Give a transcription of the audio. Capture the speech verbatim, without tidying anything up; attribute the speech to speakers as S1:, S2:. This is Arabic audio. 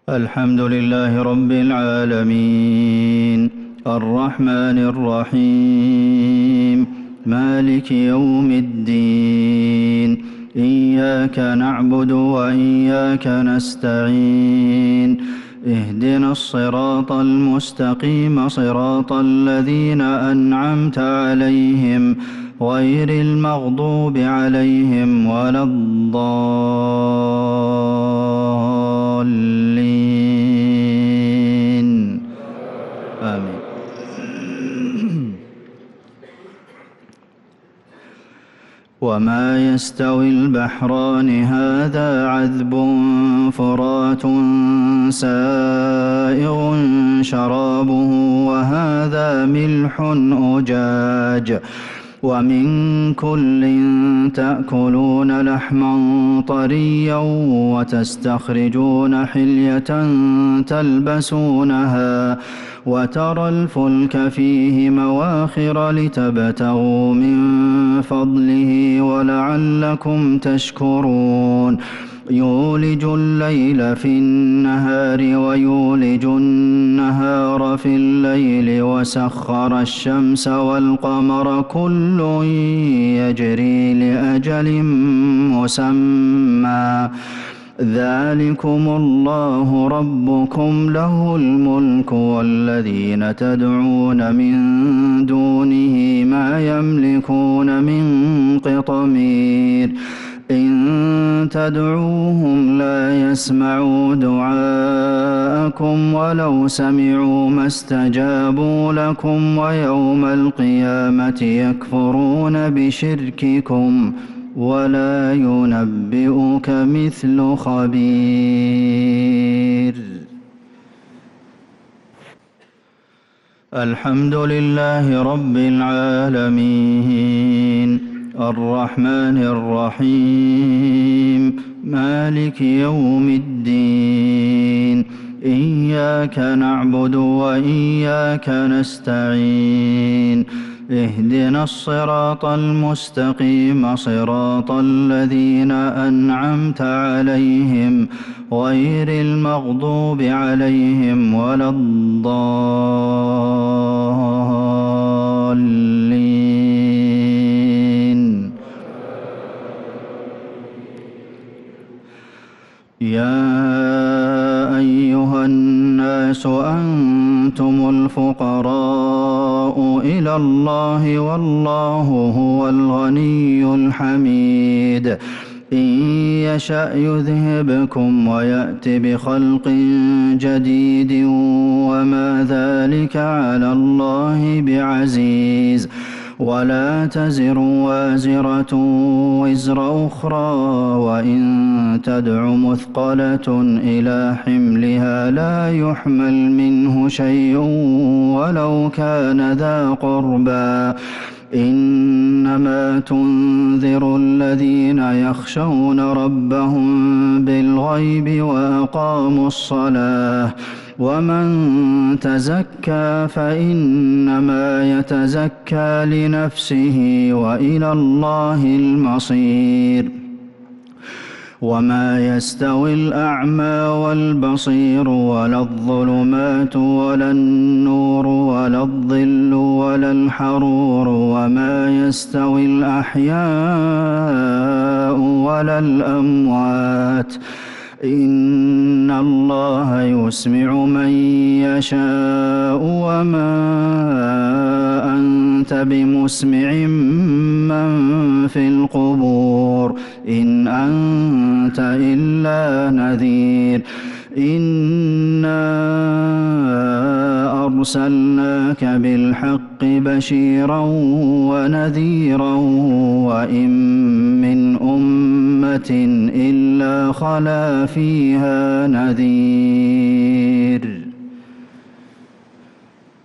S1: الحمد لله رب العالمين الرحمن الرحيم مالك يوم الدين إياك نعبد وإياك نستعين اهدنا الصراط المستقيم صراط الذين أنعمت عليهم غير المغضوب عليهم ولا الضالين آمين. وما يستوي البحران هذا عذب فرات سائغ شرابه وهذا ملح أجاج ومن كل تأكلون لحما طريا وتستخرجون حلية تلبسونها وترى الفلك فيه مواخر لتبتغوا من فضله ولعلكم تشكرون يولج الليل في النهار ويولج النهار في الليل وسخر الشمس والقمر كل يجري لأجل مسمى ذلكم الله ربكم له الملك والذين تدعون من دونه ما يملكون من قطمير إن تدعوهم لا يسمعوا دعاءكم ولو سمعوا ما استجابوا لكم ويوم القيامة يكفرون بشرككم ولا ينبئك مثل خبير. الحمد لله رب العالمين الرحمن الرحيم مالك يوم الدين إياك نعبد وإياك نستعين اهدنا الصراط المستقيم صراط الذين أنعمت عليهم غير المغضوب عليهم ولا الضالين. يا أيها الناس أنتم الفقراء إلى الله والله هو الغني الحميد إن يشأ يذهبكم ويأت بخلق جديد وما ذلك على الله بعزيز ولا تزر وازرة وزر أخرى وإن تدع مثقلة إلى حملها لا يحمل منه شيء ولو كان ذا قربى إنما تنذر الذين يخشون ربهم بالغيب وأقاموا الصلاة ومن تزكى فإنما يتزكى لنفسه وإلى الله المصير. وما يستوي الأعمى والبصير ولا الظلمات ولا النور ولا الظل ولا الحرور وما يستوي الأحياء ولا الأموات إن الله يسمع من يشاء وما أنت بمسمع من في القبور إن أنت إلا نذير إنا أرسلناك بالحق بشيرا ونذيرا وإن من أمة إلا خلا فيها نذير.